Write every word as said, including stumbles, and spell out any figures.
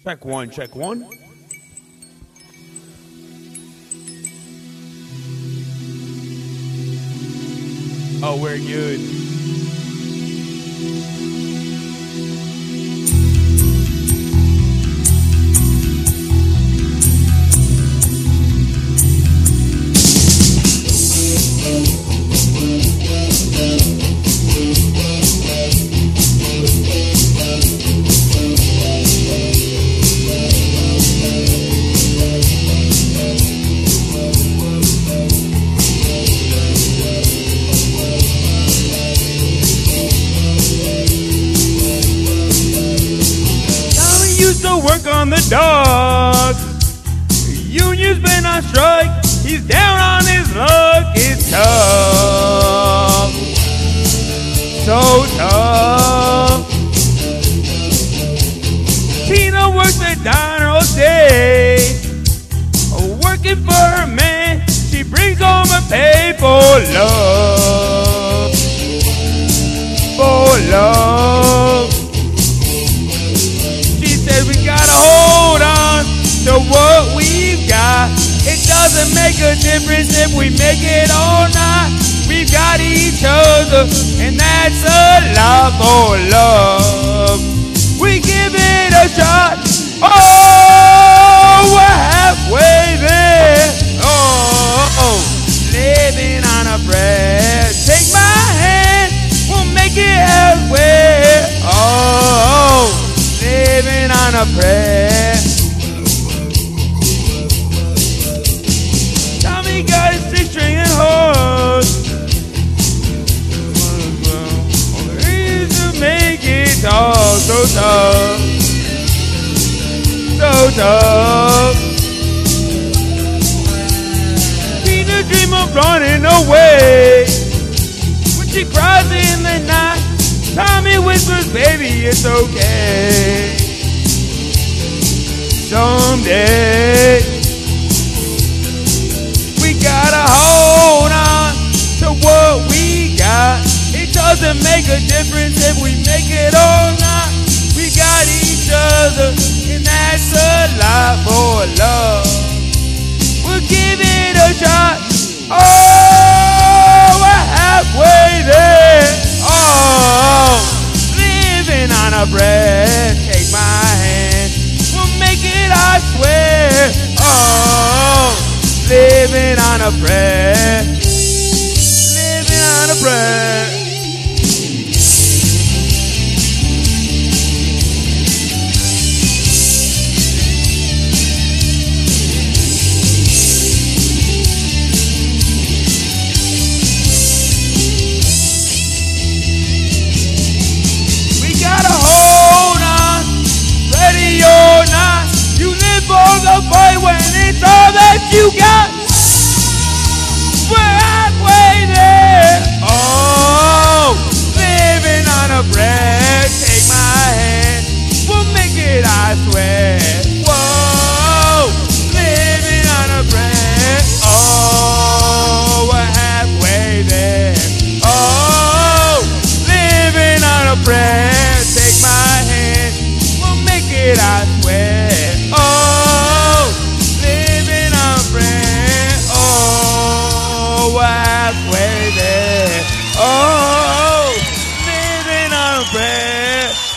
Check one, check one. Oh, we're good. Work on the dog. Union's been on strike. He's down on his luck. It's tough, so tough. Tina works the diner all day, working for her man. She brings home a pay for love, for love. We gotta hold on to what we've got. It doesn't make a difference if we make it or not. We've got each other, and that's a lot for love. We give it a shot. Oh, we're halfway there. Oh, living on a prayer. Take my hand, we'll make it halfway. Oh, living on a prayer. Tommy got his six-string and horse. He's to make it all so tough, so tough. Tina dream of running away. When she cries in the night, Tommy whispers, baby, it's okay. Someday, we gotta hold on to what we got. It doesn't make a difference if we make it or not. We got each other, and that's a lot for love. We'll give it a shot. Oh, we're halfway there. Oh, living on a bread. Take my hand, we'll make it, I swear. Oh, living on a bread. Living on a bread. For the fight when it's all that you got. We're halfway there. Oh, living on a bread. Take my hand, we'll make it, I swear. Whoa, living on a bread. Oh, we're halfway there. Oh, living on a bread. Take my hand, we'll make it, I swear. Oh, living on bread. Oh, halfway there. Oh, living on bread.